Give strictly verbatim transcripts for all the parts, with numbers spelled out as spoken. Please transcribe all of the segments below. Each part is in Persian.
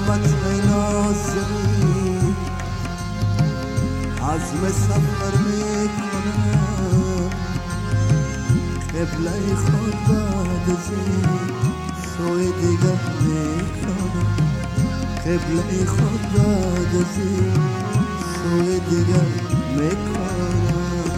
غمت ای نازنین عزم سفر میکنم قبله خود بعد از این سوی دیگر میکنم قبله خود بعد از این سوی دیگر میکنم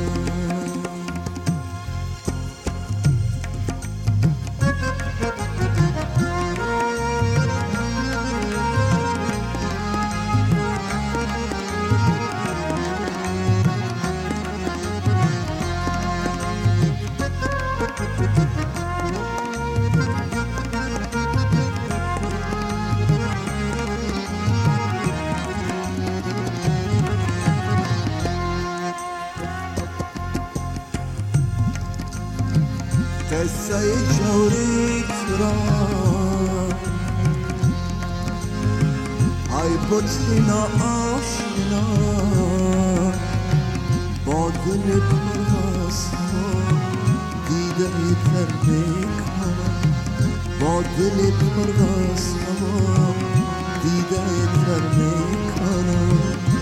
قصه جوریت را ای پشتی ناآشنا با دل پرهستما دیده تر میکنم با دل پرهستما دیده تر میکنم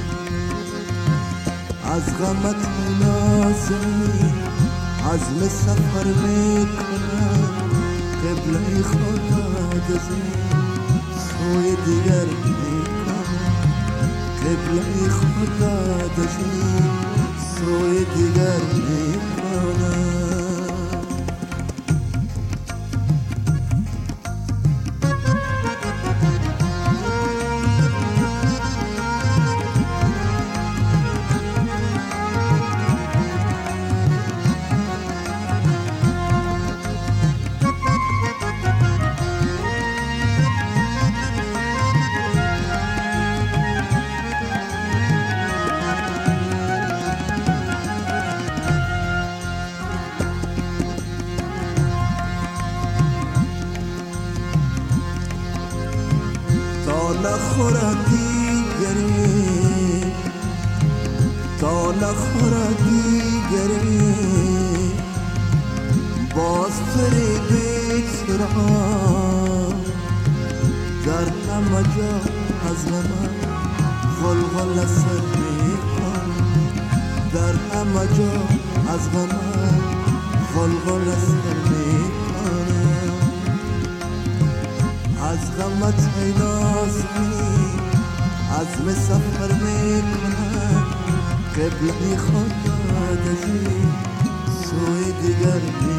از غمت نازنین عزم سفر میکنم قبله خدا دزی سوی دیگر میکنم قبله خدا دزی سوی دیگر میکنم نخورد دیگری تا نخورد دیگری باز فریبت را در همه جا از من غلغل سر میکن در همه جا از من غلغل سر میکنم از غمت ای نازنین عزم سفر میکنم قبله خود دادی سوی دیگر می